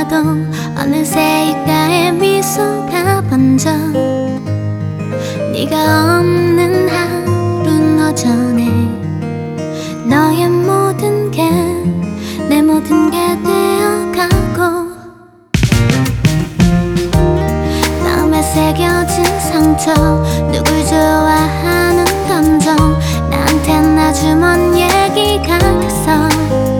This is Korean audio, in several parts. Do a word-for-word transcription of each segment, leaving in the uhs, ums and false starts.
봐도 어느새 입가에 미소가 번져. 네가 없는 하루는 허전해. 너의 모든 게 내 모든 게 되어가고, 마음에 새겨진 상처, 누굴 좋아하는 감정, 나한텐 아주 먼 얘기 같았어.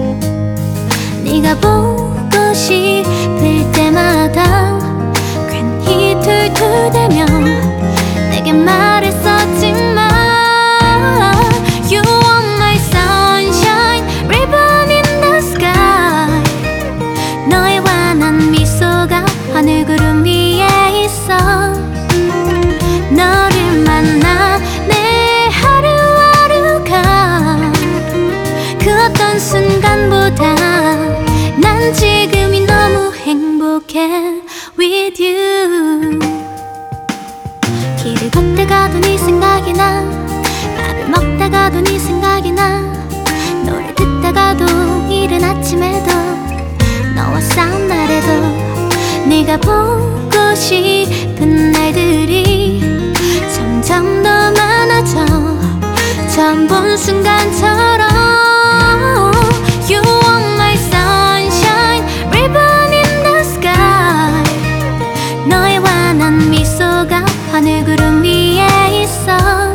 네가 보고 싶을 때마다 괜히 툴툴대며 내게 말했었지만 You are my sunshine, ribbon in the sky. 너의 환한 미소가 하늘 구름 위에 있어. 너를 만나 내 하루하루가 그 어떤 순간보다 난 지금이 너무 행복해 with you. 길을 걷다가도 네 생각이 나, 밥을 먹다가도 네 생각이 나, 노래 듣다가도 이른 아침에도 너와 싸운 날에도 네가 보고 싶은 날들이 점점 더 많아져. 처음 본 순간처럼 You are my sunshine, ribbon in the sky. 너의 환한 미소가 하늘 구름 위에 있어.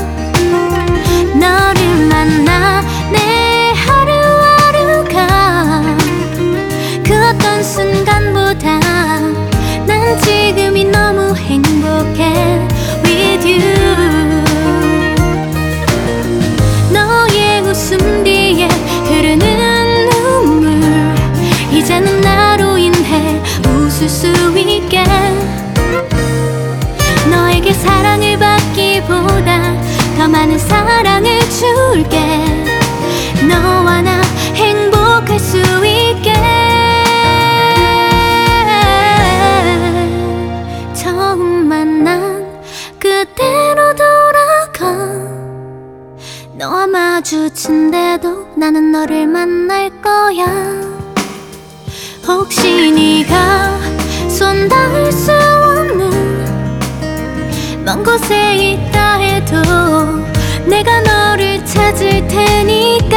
너를 만나 내 하루하루가 그 어떤 순간보다 난 지금이 너무 행복해 with you. 너의 웃음 뒤에 흐르는 눈물, 이제는 나로 인해 웃을 수 있게. 너에게 사랑을 받기보다 더 많은 사랑을 줄게. 너와 나 행복할 수 있게. 처음 만난 그때로 돌아가. 너와 마주친데도 나는 너를 만날 거야. 혹시 네가 손 닿을 수 없는 먼 곳에 있다 해도 내가 너를 찾을 테니까.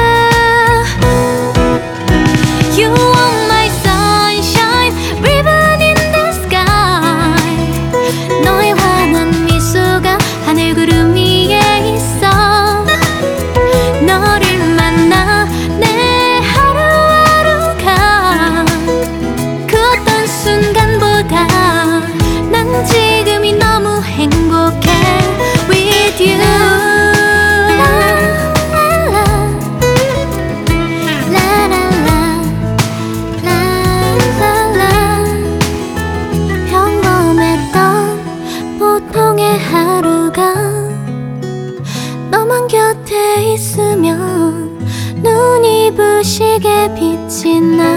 You are my sunshine, ribbon in the sky. 너의 환한 미소가 하늘 구름 위에 있어. 너를 만나 내 하루하루가 그 어떤 순간보다 난 지금이 너무 행복해 with you. 평범했던 보통의 하루가 너만 곁에 있으면 눈이 부시게 빛이 나.